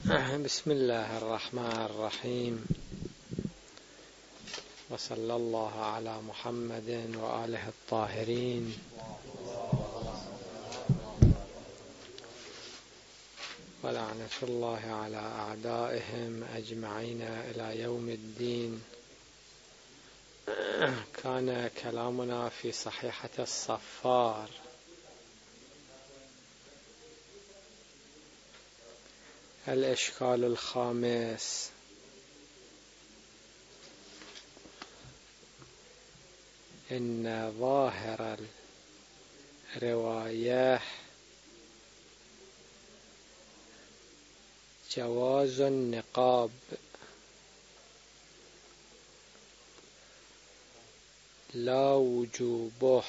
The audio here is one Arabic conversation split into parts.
بسم الله الرحمن الرحيم، وصلى الله على محمد وآله الطاهرين. ولعنة الله على أعدائهم أجمعين إلى يوم الدين. كان كلامنا في صحيحة الصفار. الإشكال الخامس: إن ظاهر الرواية جواز النقاب لا وجوبه،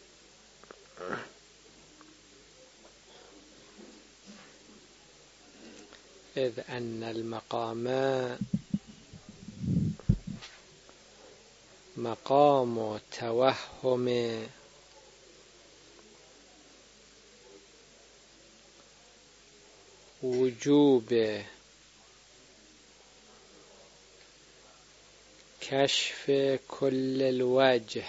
إذ أن المقام مقام توهم وجوب كشف كل الوجه،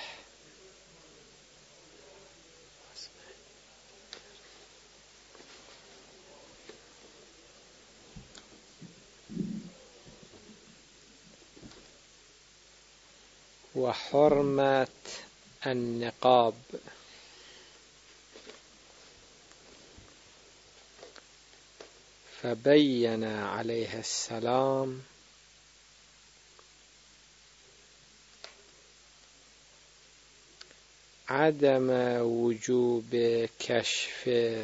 وحرمة النقاب. فبين عليه السلام عدم وجوب كشف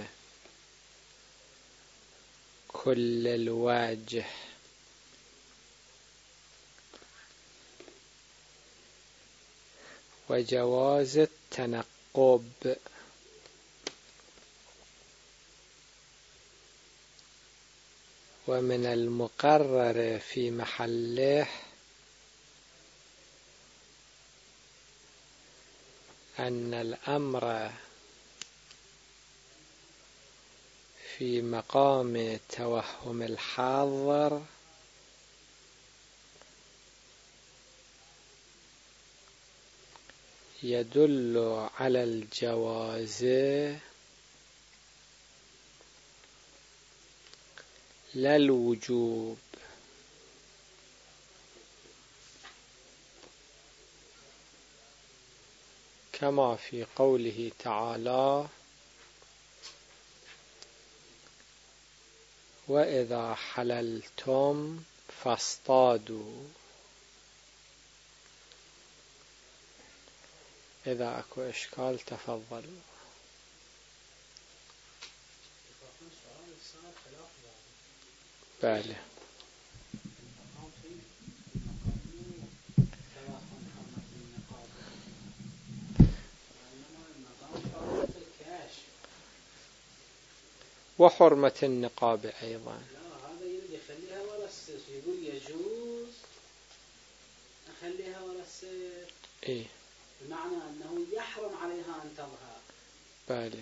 كل الوجه، وجواز التنقب، ومن المقرر في محله أن الأمر في مقام توهم الحاضر يدل على الجواز لا الوجوب، كما في قوله تعالى: وإذا حللتم فاصطادوا. إذا أكو إشكال تفضلوا. بله. وحرمة النقاب أيضا. لا، هذا يخليها ورا السيف، يقول يجوز أخليها ورا السيف، إيه؟ بمعنى أنه يحرم عليها أن تظهر. بله.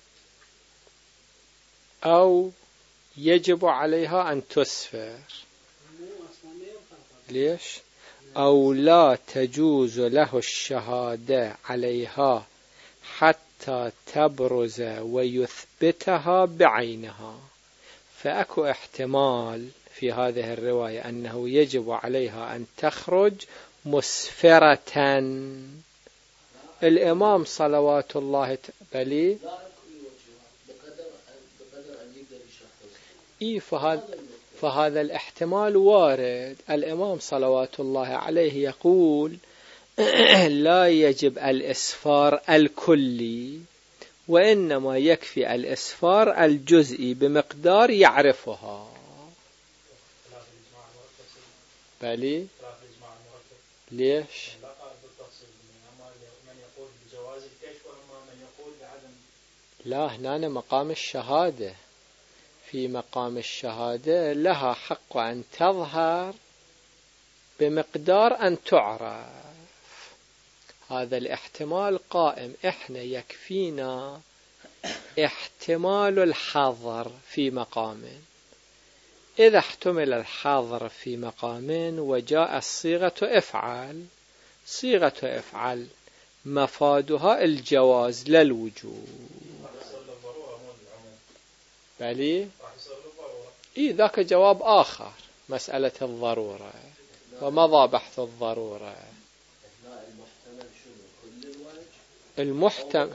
أو يجب عليها أن تسفر. ليش؟ أو لا تجوز له الشهادة عليها حتى تبرز ويثبتها بعينها. فأكو احتمال في هذه الرواية أنه يجب عليها أن تخرج مسفرة. الإمام صلوات الله بلي إيه، فهذا الاحتمال وارد. الإمام صلوات الله عليه يقول: لا يجب الإسفار الكلي، وإنما يكفي الإسفار الجزئي بمقدار يعرفها. بلي. ليش؟ لا، هنا مقام الشهادة. في مقام الشهادة لها حق أن تظهر بمقدار أن تعرف. هذا الاحتمال قائم. إحنا يكفينا احتمال الحظر في مقام، إذا احتمل الحظر في مقام وجاء الصيغة افعل، صيغة افعل مفادها الجواز لا الوجوب. بلي ذاك جواب آخر، مسألة الضرورة، ومضى بحث الضرورة. المحتمل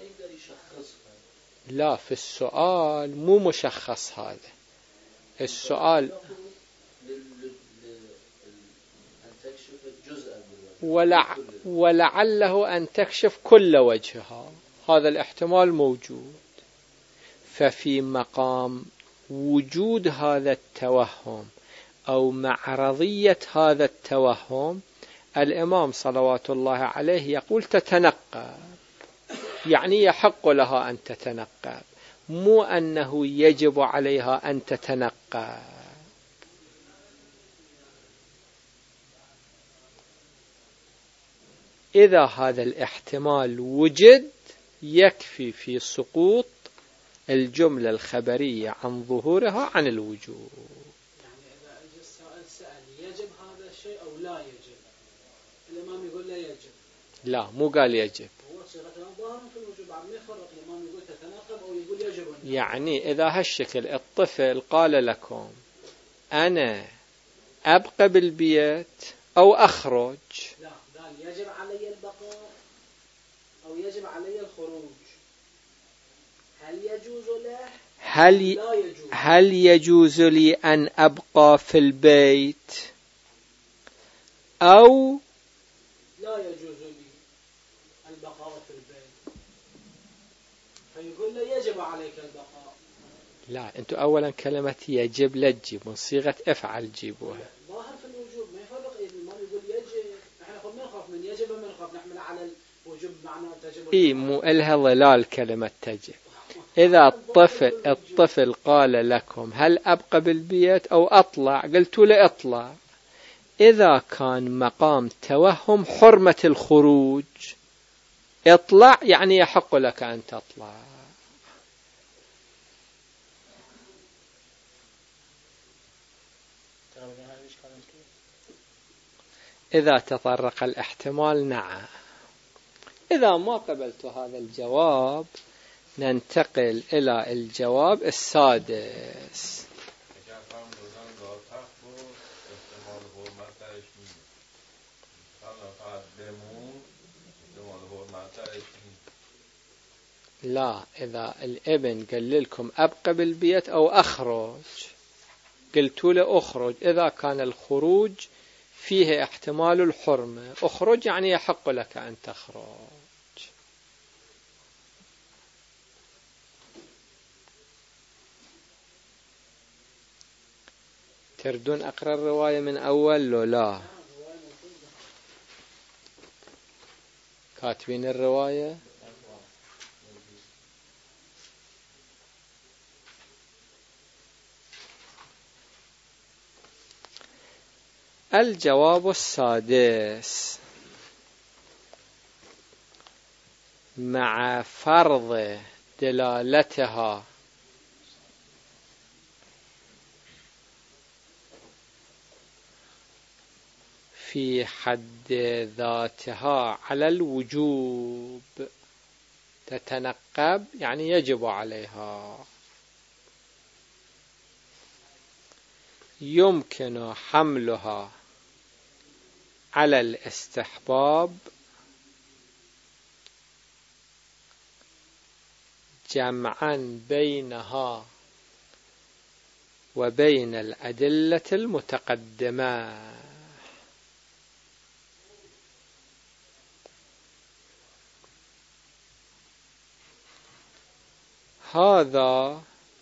لا، في السؤال مو مشخص هذا السؤال، ولعله أن تكشف كل وجهها، هذا الاحتمال موجود. ففي مقام وجود هذا التوهم أو معرضية هذا التوهم، الإمام صلوات الله عليه يقول تتنقب، يعني يحق لها أن تتنقب، مو أنه يجب عليها أن تتنقب. إذا هذا الاحتمال وجد يكفي في سقوط الجملة الخبرية عن ظهورها عن الوجوب. يعني إذا أجى السائل سأل يجب هذا الشيء أو لا يجب، الإمام يقول لا يجب. لا، مو قال يجب. هو صيغة ظاهر في الوجوب، عم يفرق الإمام يقول تتناقض أو يقول يجب. يعني إذا هالشكل الطفل قال لكم أنا أبقى بالبيت أو أخرج، لا، قال يجب علي البقاء أو يجب علي الخروج، هل يجوز له؟ هل يجوز لي أن أبقى في البيت أو لا يجوز لي البقاء في البيت؟ فيقول له يجب عليك البقاء. لا، أنتم أولا كلمة يجب لا تجيبون، صيغة افعل جيبوها. ظاهر في الوجوب ما يفرق، الإمام يقول يجب، نحن ما نخاف من يجب، ما نخاف نحمل على الوجوب معنى تجب. مو إلها ظلال كلمة تجب. إذا الطفل قال لكم هل أبقى بالبيت أو أطلع، قلت له اطلع. إذا كان مقام توهم حرمة الخروج، اطلع يعني يحق لك أن تطلع. إذا تطرق الاحتمال نعم. إذا ما قبلت هذا الجواب ننتقل إلى الجواب السادس. لا، إذا الابن قال لكم أبقى بالبيت أو أخرج، قلت له أخرج، إذا كان الخروج فيه احتمال الحرمة، أخرج يعني يحق لك أن تخرج. تردون أقرأ الرواية من أول لو لا؟ كاتبين الرواية؟ الجواب السادس: مع فرض دلالتها في حد ذاتها على الوجوب، تتنقب يعني يجب عليها، يمكن حملها على الاستحباب جمعا بينها وبين الأدلة المتقدمة. هذا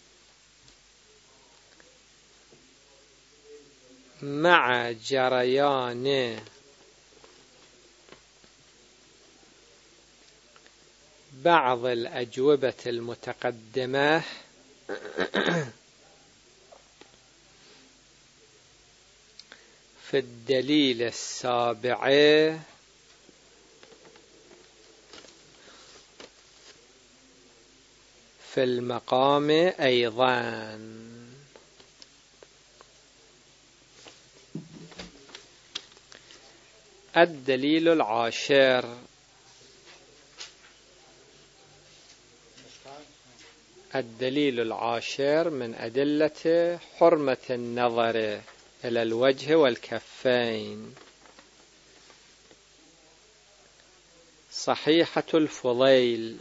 مع جريان بعض الأجوبة المتقدمة في الدليل السابع في المقام أيضا. الدليل العاشر الدليل العاشر من أدلة حرمة النظر إلى الوجه والكفين صحيحة الفضيل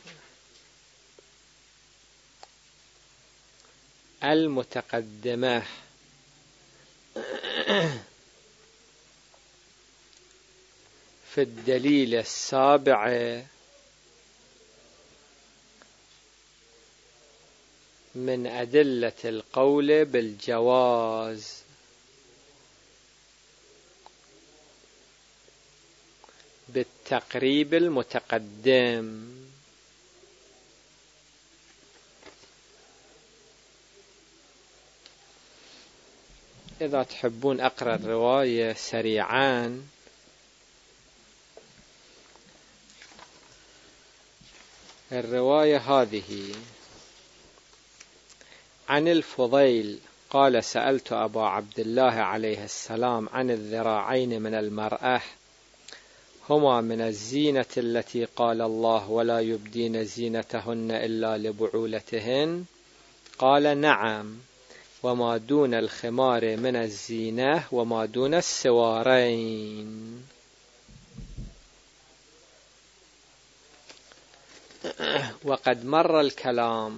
المتقدمة في الدليل السابع من أدلة القول بالجواز بالتقريب المتقدم. إذا تحبون أقرأ الرواية سريعا. الرواية هذه: عن الفضيل قال: سألت أبا عبد الله عليه السلام عن الذراعين من المرأة، هما من الزينة التي قال الله: ولا يبدين زينتهن إلا لبعولتهن؟ قال: نعم. وما دون الخمار من الزينة وما دون السوارين. وقد مر الكلام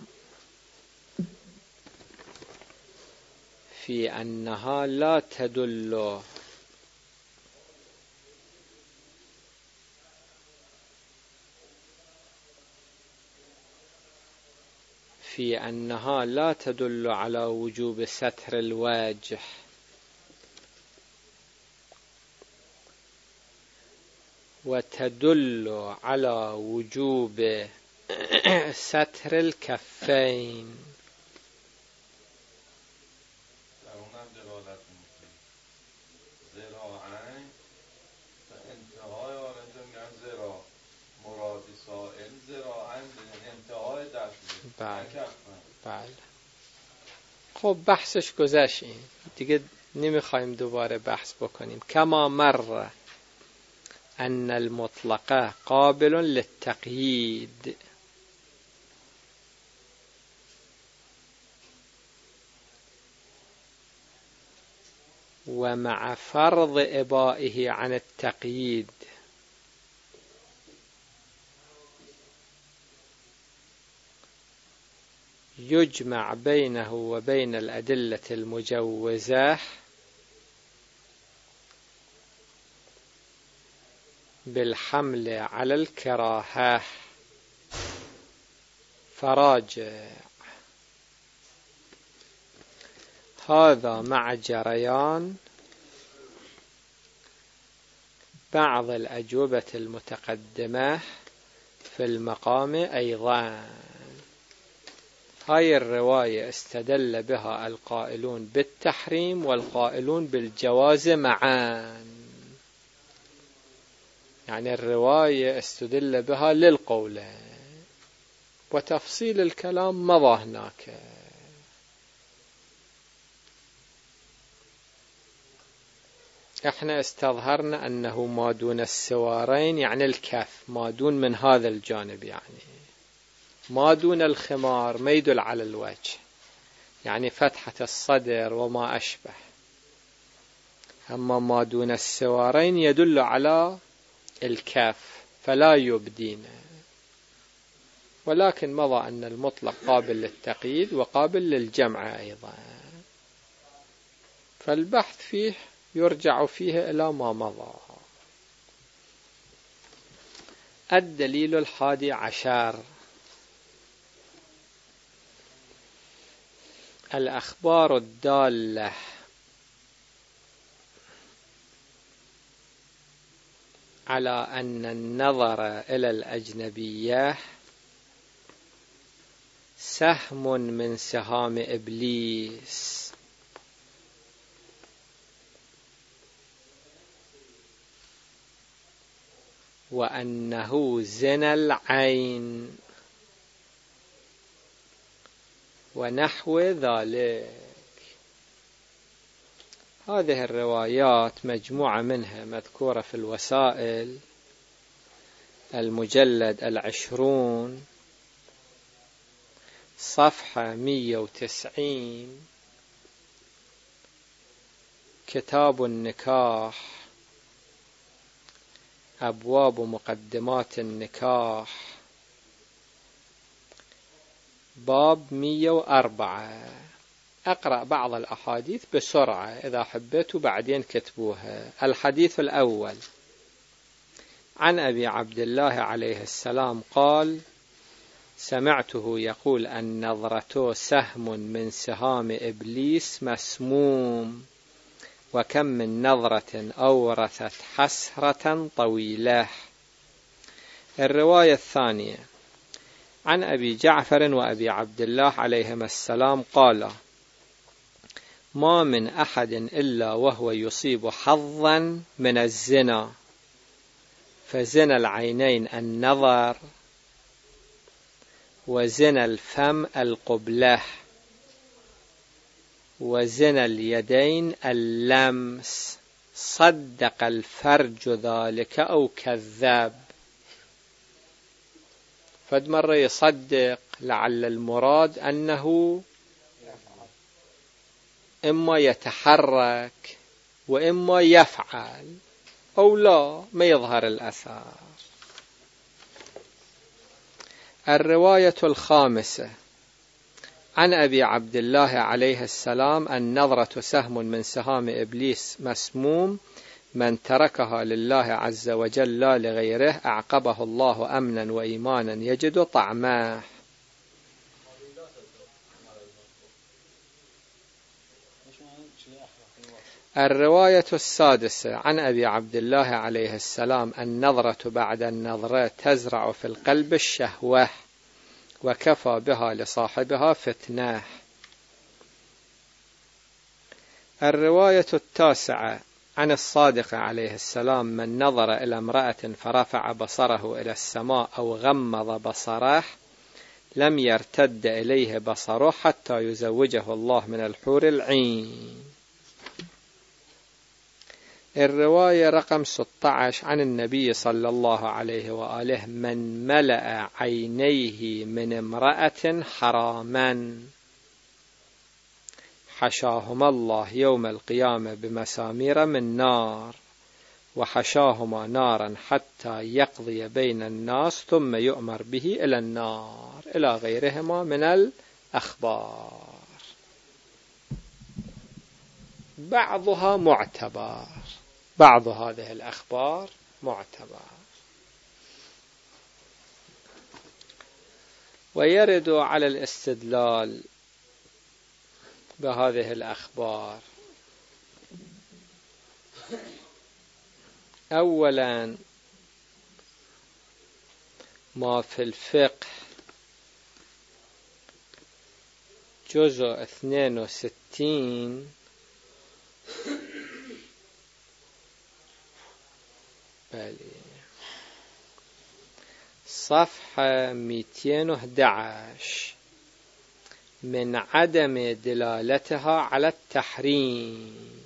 في أنها لا تدل على وجوب ستر الوجه، وتدل على وجوب ستر الكفين. بله. خب بحثش گذشت، دیگه نمیخوایم دوباره بحث بکنیم. کما مر ان المطلقه قابل للتقیید ومع فرض إبائه عن التقييد يجمع بينه وبين الأدلة المجوزة بالحمل على الكراهة. فراجع هذا مع جريان بعض الأجوبة المتقدمة في المقام أيضا. هاي الرواية استدل بها القائلون بالتحريم والقائلون بالجواز معا، يعني الرواية استدل بها للقولين، وتفصيل الكلام مضى هناك. احنا استظهرنا أنه ما دون السوارين يعني الكف، ما دون من هذا الجانب، يعني ما دون الخمار ما يدل على الوجه، يعني فتحة الصدر وما أشبه. أما ما دون السوارين يدل على الكف فلا يبدين. ولكن مضى أن المطلق قابل للتقييد وقابل للجمع أيضا، فالبحث فيه يرجع فيه إلى ما مضى. الدليل 11: الأخبار الدالة على أن النظر إلى الأجنبية سهم من سهام إبليس، وأنه زنا العين ونحو ذلك. هذه الروايات مجموعة منها مذكورة في الوسائل المجلد 20 صفحة 190 كتاب النكاح أبواب مقدمات النكاح باب 104. أقرأ بعض الأحاديث بسرعة إذا حبيتوا بعدين كتبوها. الحديث الأول عن أبي عبد الله عليه السلام قال: سمعته يقول: النظرة سهم من سهام إبليس مسموم، وكم من نظرة أورثت حسرة طويلة. الرواية الثانية عن أبي جعفر وأبي عبد الله عليهما السلام قال: ما من أحد إلا وهو يصيب حظا من الزنا، فزنا العينين النظر، وزنا الفم القبلة، وزنا اليدين اللمس، صدق الفرج ذلك أو كذاب. فد مرة يصدق لعل المراد أنه إما يتحرك وإما يفعل، أو لا ما يظهر الأثار. الرواية الخامسة عن أبي عبد الله عليه السلام: النظرة سهم من سهام إبليس مسموم، من تركها لله عز وجل لا لغيره أعقبه الله أمنا وإيمانا يجد طعمه. الرواية السادسة عن أبي عبد الله عليه السلام: النظرة بعد النظرة تزرع في القلب الشهوة، وكفى بها لصاحبها فتنة. الرواية التاسعة عن الصادق عليه السلام: من نظر إلى امرأة فرفع بصره إلى السماء أو غمض بصره لم يرتد إليه بصره حتى يزوجه الله من الحور العين. الرواية رقم 16 عن النبي صلى الله عليه وآله: من ملأ عينيه من امرأة حراما حشاهما الله يوم القيامة بمسامير من نار، وحشاهما نارا حتى يقضي بين الناس ثم يؤمر به إلى النار، إلى غيرهما من الأخبار. بعضها معتبر، بعض هذه الأخبار معتبر. ويرد على الاستدلال بهذه الأخبار أولا ما في الفقه جزء 62 صفحة 211 من عدم دلالتها على التحريم.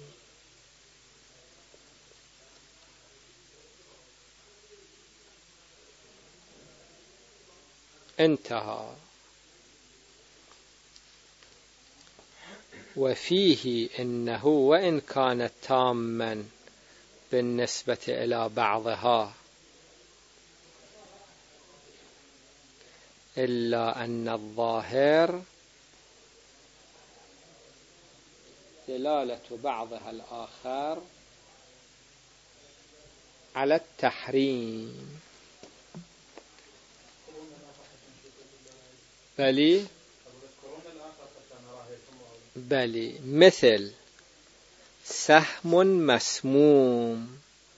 انتهى. وفيه إنه وإن كان تاما بالنسبة إلى بعضها إلا أن الظاهر دلالة بعضها الآخر على التحريم. بلي مثل سهم مسموم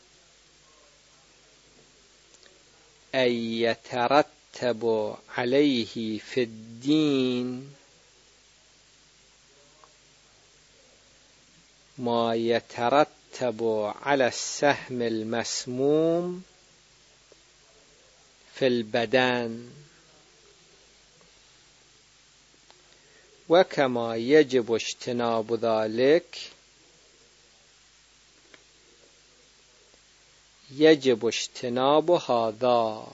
أي يترتب عليه في الدين ما يترتب على السهم المسموم في البدن، وكما يجب اجتناب ذلك يجب اجتناب هذا.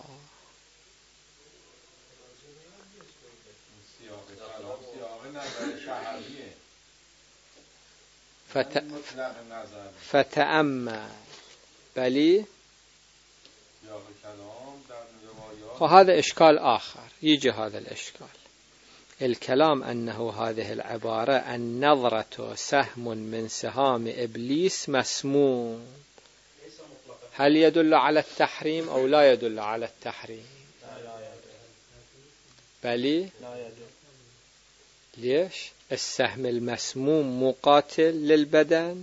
فتأمل بلي. وهذا إشكال آخر، يجي هذا الإشكال. الكلام أنه هذه العبارة النظرة سهم من سهام إبليس مسموم، هل يدل على التحريم أو لا يدل على التحريم؟ بلي. ليش؟ السهم المسموم مقاتل للبدن.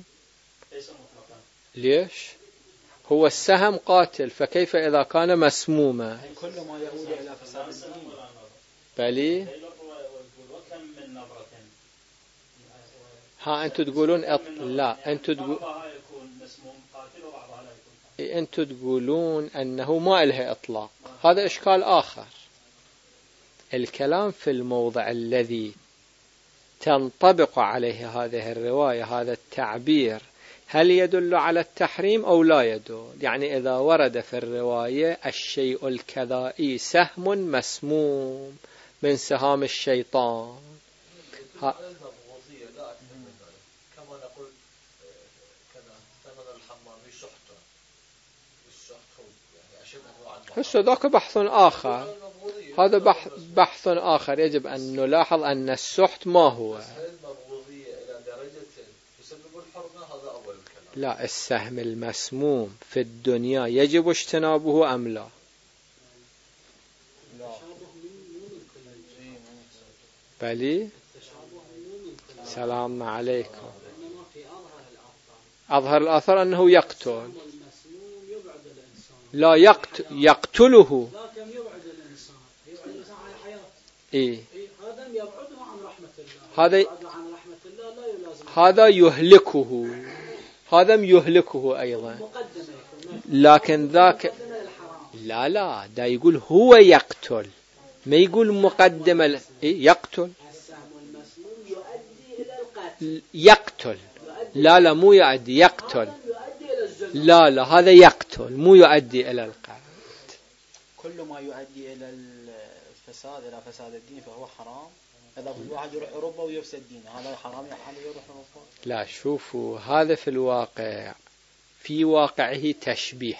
ليش؟ هو السهم قاتل، فكيف إذا كان مسموما؟ كل ما يؤول إلى فساد الدين. بلي. ها أنتم تقولون لا، أنتم تقولون أنه ما إله إطلاق، هذا إشكال آخر. الكلام في الموضع الذي تنطبق عليه هذه الرواية، هذا التعبير، هل يدل على التحريم أو لا يدل؟ يعني إذا ورد في الرواية الشيء الكذائي سهم مسموم من سهام الشيطان، هسه ذاك بحث آخر، هذا بحث آخر. يجب أن نلاحظ أن السحت ما هو. لا، السهم المسموم في الدنيا يجب اجتنابه أم لا؟ بلي. سلام عليكم. أظهر الآثار أنه يقتل، لا يقتله. إيه؟ هذا يهلكه، هذا يهلكه أيضا. لكن ذاك لا دا يقول هو يقتل، ما يقول مقدمة. يقتل، يقتل. لا مو يؤدي، يقتل. لا هذا يقتل مو يؤدي إلى القتل. كل ما يؤدي إلى الفساد، إلى فساد الدين فهو حرام. إذا الواحد يروح أوروبا ويفسد دينه، هذا حرام يحل يروح أوروبا؟ لا، شوفوا، هذا في الواقع، في واقعه تشبيه،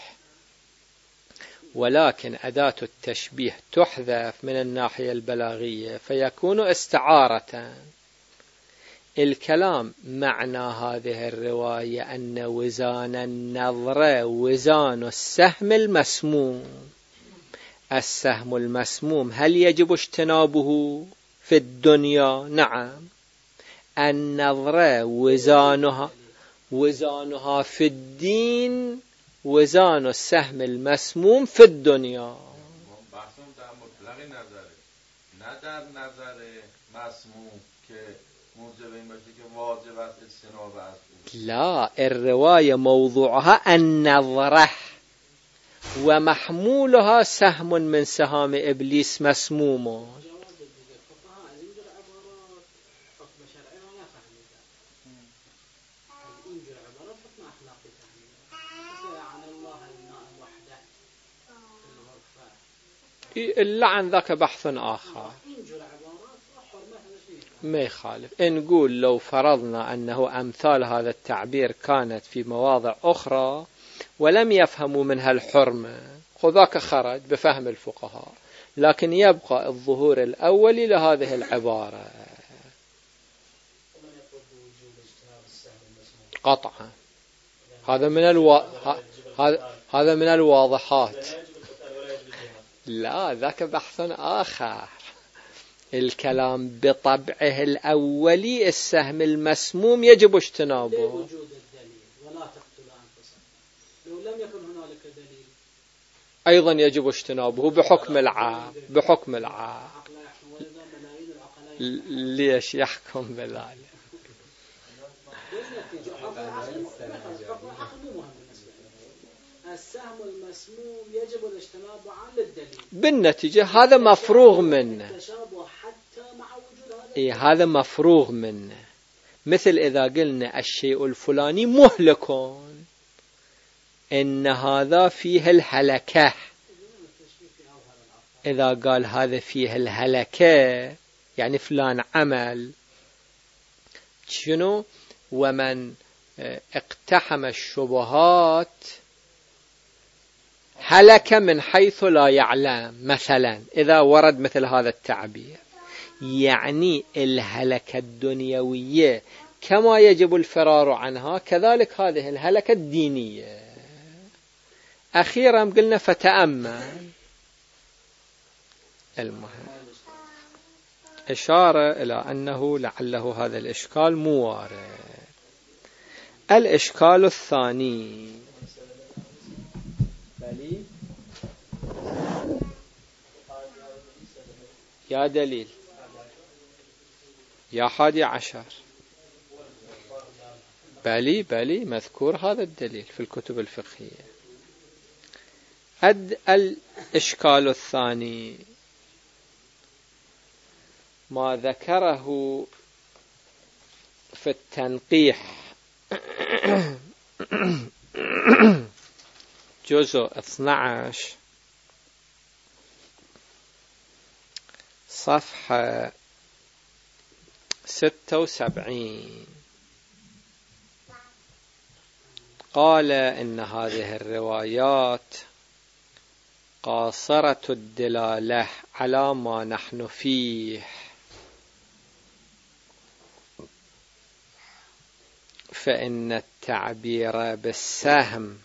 ولكن أداة التشبيه تحذف من الناحية البلاغية فيكون استعارة. الكلام معنى هذه الرواية أن وزان النظرة وزان السهم المسموم. السهم المسموم هل يجب اجتنابه في الدنيا؟ نعم. النظرة وزانها في الدين وزان السهم المسموم في الدنيا. در نظر مسموم که موجب این باشه که واجب است اجتناب است. لا، الرواية موضوعها النظرة ومحمولها سهم من سهام إبليس مسموم. اللعن ذاك بحث آخر، ما يخالف. نقول لو فرضنا أنه أمثال هذا التعبير كانت في مواضع أخرى ولم يفهموا منها الحرمة، خذاك خرج بفهم الفقهاء، لكن يبقى الظهور الأولي لهذه العبارة قطعا. هذا من الواضحات. لا، ذاك بحث آخر. الكلام بطبعه الأولي السهم المسموم يجب اجتنابه. وجود الدليل ولا تقتل أنفسكم، لو لم يكن هنالك دليل أيضا يجب اجتنابه بحكم العام. بحكم العام. ليش يحكم بذلك؟ السهم المسموم يجب الاجتناب عن الدليل. بالنتيجة هذا مفروغ منه. هذا مفروغ منه. مثل إذا قلنا الشيء الفلاني مهلك، إن هذا فيه الهلكة. إذا قال هذا فيه الهلكة يعني فلان عمل شنو؟ ومن اقتحم الشبهات هلك من حيث لا يعلم، مثلا إذا ورد مثل هذا التعبير، يعني الهلكة الدنيوية كما يجب الفرار عنها كذلك هذه الهلكة الدينية. أخيرا قلنا فتأمل. المهم إشارة إلى أنه لعله هذا الإشكال مو وارد. الإشكال الثاني يا دليل يا 11. بلي مذكور هذا الدليل في الكتب الفقهية. الإشكال الثاني ما ذكره في التنقيح جزء 12 صفحة 76. قال إن هذه الروايات قاصرة الدلالة على ما نحن فيه، فإن التعبير بالسهم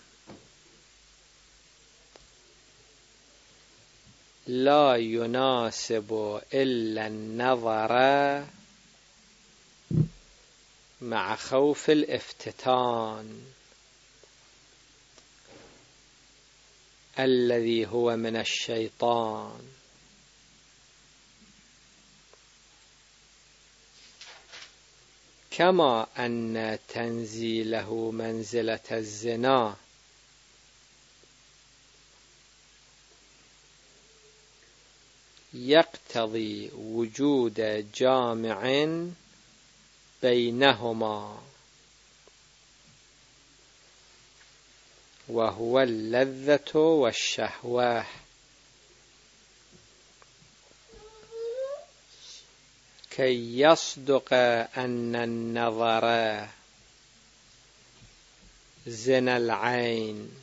لا يناسب إلا النظر مع خوف الافتتان الذي هو من الشيطان، كما أن تنزيله منزلة الزنا يقتضي وجود جامع بينهما وهو اللذة والشهوة، كي يصدق أن النظر زنا العين،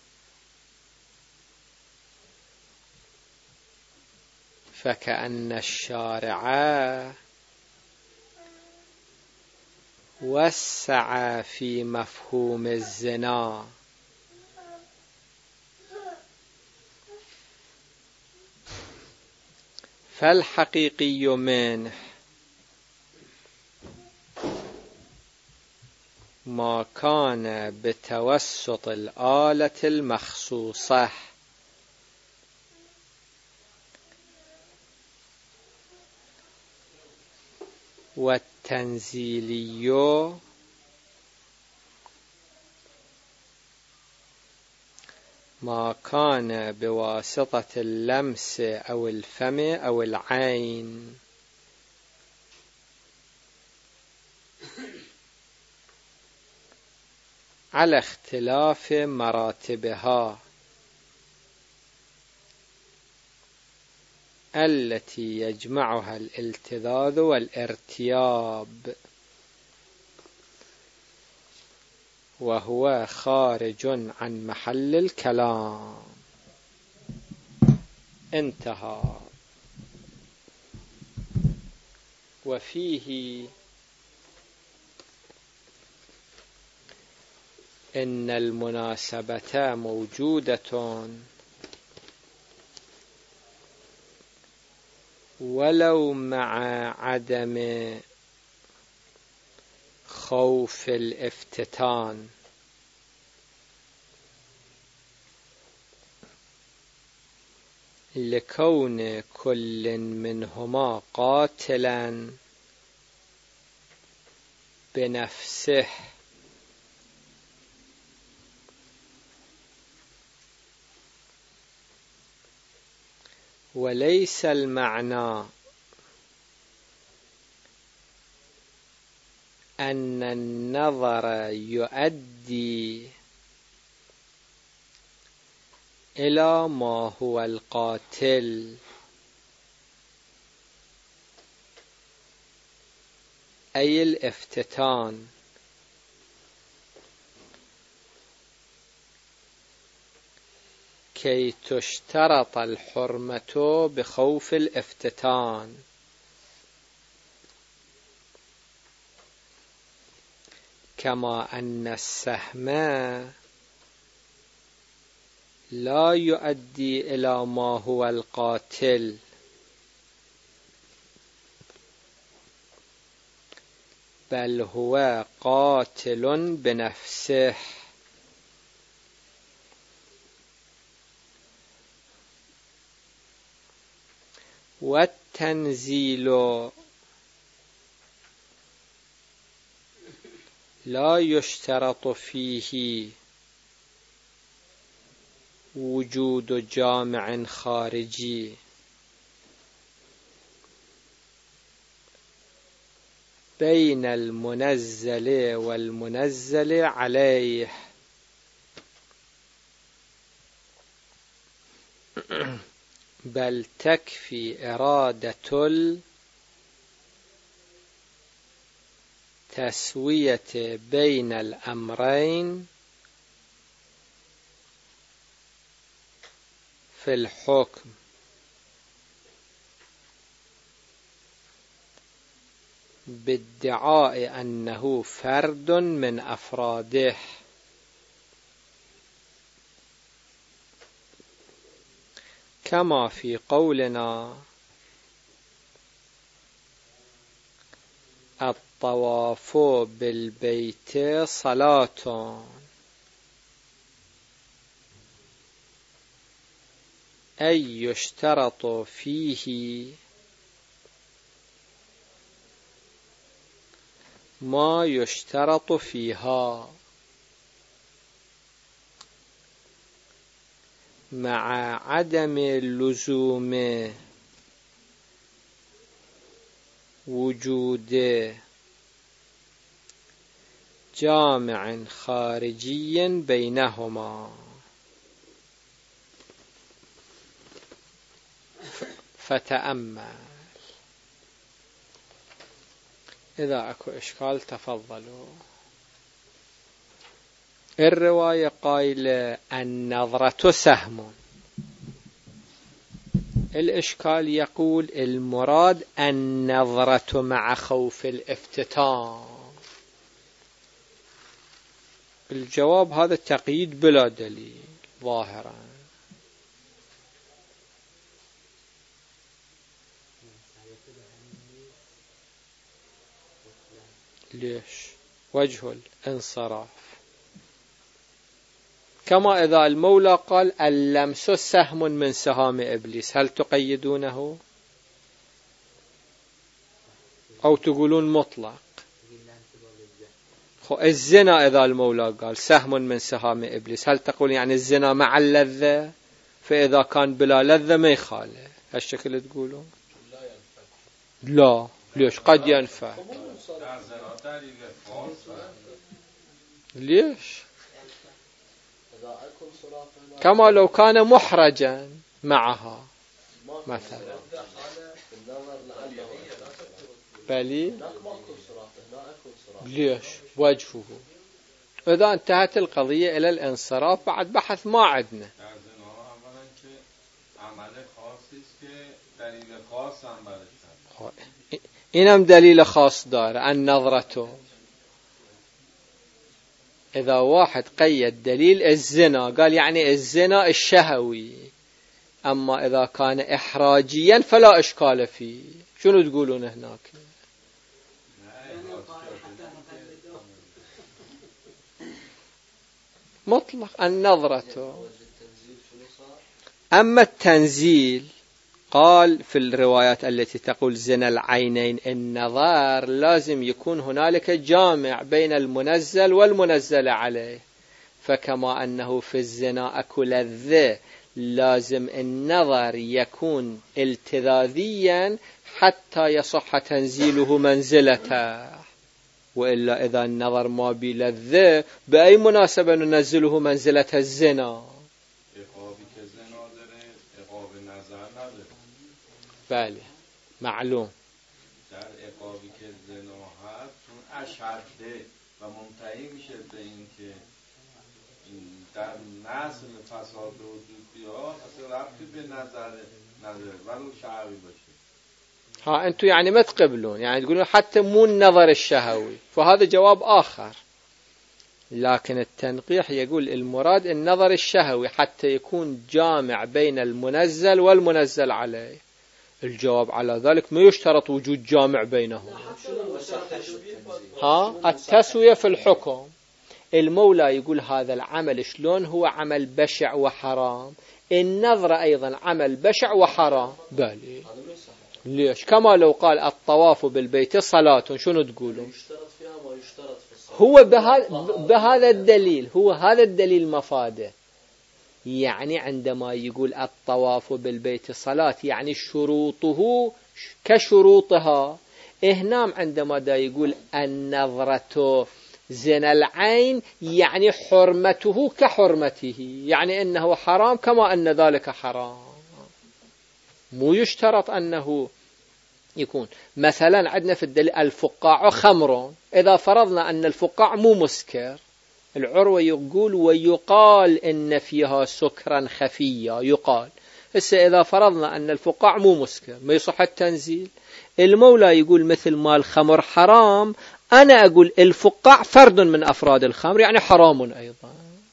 فكأن الشارع وسع في مفهوم الزنا، فالحقيقي منه ما كان بتوسط الآلة المخصوصة، والتنزيلي ما كان بواسطة اللمس أو الفم أو العين، على اختلاف مراتبها التي يجمعها الالتذاذ والارتياب، وهو خارج عن محل الكلام. انتهى. وفيه إن المناسبة موجودة ولو مع عدم خوف الافتتان، لكون كل منهما قاتلا بنفسه، وليس المعنى أن النظر يؤدي إلى ما هو القاتل أي الافتتان كي تشترط الحرمة بخوف الافتتان، كما أن السهم لا يؤدي إلى ما هو القاتل، بل هو قاتل بنفسه. والتنزيل لا يشترط فيه وجود جامع خارجي بين المنزل والمنزل عليه، بل تكفي إرادة التسوية بين الأمرين في الحكم، بادعاء أنه فرد من أفراده، كما في قولنا الطواف بالبيت صلاة، أي يشترط فيه ما يشترط فيها، مع عدم لزوم وجود جامع خارجي بينهما. فتأمل، إذا أكو إشكال تفضلوا. الرواية قائلة النظرة سهم، الإشكال يقول المراد النظرة مع خوف الافتتان. الجواب هذا التقييد بلا دليل ظاهرا. ليش؟ وجه الانصراف، كما إذا المولى قال اللمس سهم من سهام إبليس، هل تقيدونه أو تقولون مطلق؟ الزنا إذا المولى قال سهم من سهام إبليس، هل تقول يعني الزنا مع اللذة؟ فإذا كان بلا لذة ما يخالف، هالشكل تقولون؟ لا، ليش؟ قد ينفع. ليش؟ كما لو كان محرجا معها مثلا. بلي ليش؟ وجهه. إذا انتهت القضية إلى الانصراف بعد بحث ما عندنا. إنم دليل خاص دار النظرة. إذا واحد قيد دليل الزنا قال يعني الزنا الشهوي، أما إذا كان إحراجيا فلا إشكال فيه. شنو تقولون هناك؟ مطلق النظرة. أما التنزيل قال في الروايات التي تقول زنا العينين النظر لازم يكون هنالك جامع بين المنزل والمنزل عليه، فكما أنه في الزنا أكو لذة لازم النظر يكون التذاذيا حتى يصح تنزيله منزلته، وإلا إذا النظر ما بلذة بأي مناسبة ننزله منزلة الزنا؟ بله معلوم. در عقابی که زنا هست چون اشده و منتهی میشه به این که در نسل فساد وجود بیاد، اصلا ربطی به نظر ولو شهوی باشه. ها انتوا يعني ما تقبلون، يعني تقولون حتى مو النظر الشهوي، فهذا جواب آخر. لكن التنقيح يقول المراد النظر الشهوي حتى يكون جامع بين المنزل والمنزل عليه. الجواب على ذلك ما يشترط وجود جامع بينهم. التسوية في الحكم. المولى يقول هذا العمل شلون هو عمل بشع وحرام، النظر أيضا عمل بشع وحرام. بلي ليش؟ كما لو قال الطواف بالبيت صلاة، شنو تقولون؟ هو بهذا الدليل، هو هذا الدليل مفاده. يعني عندما يقول الطواف بالبيت صلاة يعني شروطه كشروطها. هنا عندما دا يقول النظرة زنا العين يعني حرمته كحرمته، يعني أنه حرام كما أن ذلك حرام. مو يشترط أنه يكون مثلا عندنا في الدليل الفقاع خمر، إذا فرضنا أن الفقاع مو مسكر، العروة يقول ويقال إن فيها سكرا خفيا، يقال. هسه إذا فرضنا أن الفقاع مو مسكر ما يصح التنزيل. المولى يقول مثل ما الخمر حرام، أنا أقول الفقاع فرد من أفراد الخمر يعني حرام أيضا.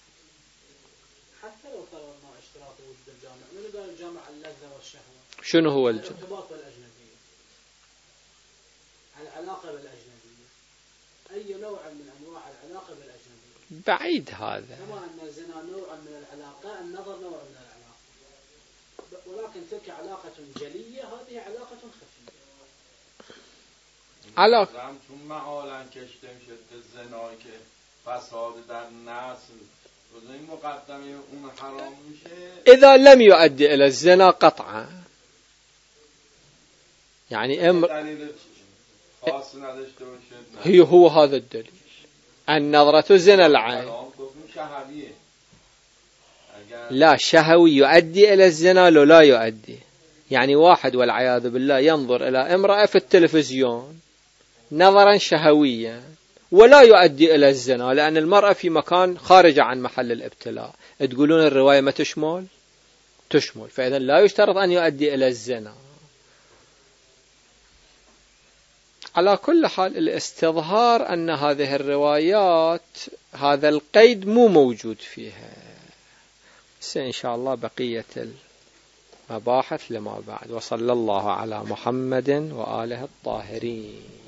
حتى لو فرضنا اشتراط وجود الجامع، من قال الجامع اللذة والشهوة؟ شنو هو الجامع؟ الارتباط بالأجنبية، العلاقة بالأجنبية، أي نوع من أنواع العلاقة بالأجنبية. بعيد هذا. كما أن الزنا نوع من العلاقة، النظر نوع من العلاقة، ولكن تلك علاقة جلية، هذه علاقة خفية. علاقة چون معالا کشته میشه که زنایی که فساد در نسل و این مقدمه اون حرام میشه إذا لم يؤدي إلى الزنا قطعا. يعني خاص نداشته باشه. هو هذا الدليل، النظرة زنا العين. لا شهوي يؤدي إلى الزنا لو لا يؤدي. يعني واحد والعياذ بالله ينظر إلى امرأة في التلفزيون نظرا شهويا ولا يؤدي إلى الزنا، لأن المرأة في مكان خارج عن محل الابتلاء. تقولون الرواية ما تشمل؟ تشمل، فإذا لا يشترط أن يؤدي إلى الزنا. على كل حال الاستظهار أن هذه الروايات هذا القيد مو موجود فيها. إن شاء الله بقية المباحث لما بعد. وصلى الله على محمد وآله الطاهرين.